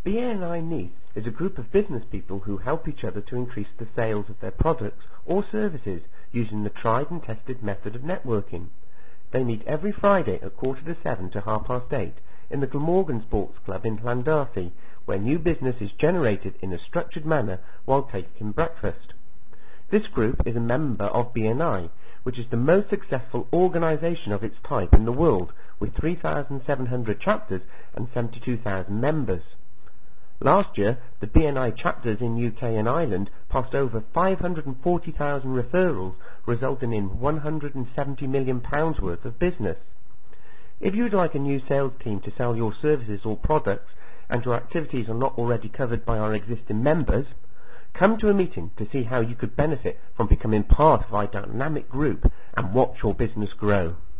BNI Nice is a group of business people who help each other to increase the sales of their products or services using the tried and tested method of networking. They meet every Friday at 6:45 to 8:30 in the Glamorgan Sports Club in Llandarcy, where new business is generated in a structured manner while taking breakfast. This group is a member of BNI, which is the most successful organisation of its type in the world, with 3,700 chapters and 72,000 members. Last year, the BNI chapters in UK and Ireland passed over 540,000 referrals, resulting in £170 million worth of business. If you would like a new sales team to sell your services or products, and your activities are not already covered by our existing members, come to a meeting to see how you could benefit from becoming part of our dynamic group and watch your business grow.